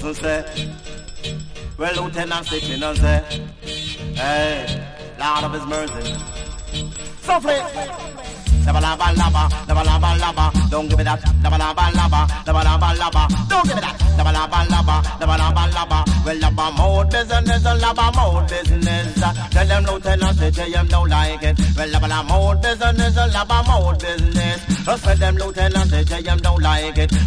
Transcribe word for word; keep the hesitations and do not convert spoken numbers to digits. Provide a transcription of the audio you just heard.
bosun say. Well, Lieutenant sitting and say, hey, Lord of His mercy. Softly. Laba laba laba, laba laba laba, don't give me that. Laba laba laba, laba laba laba, don't give me that. Laba laba laba, laba laba laba. Well, laba mode business, laba mode business. Tell them Lieutenant say J M don't like it. Well, laba laba mode business, laba mode business. Just tell them Lieutenant say J M don't like it.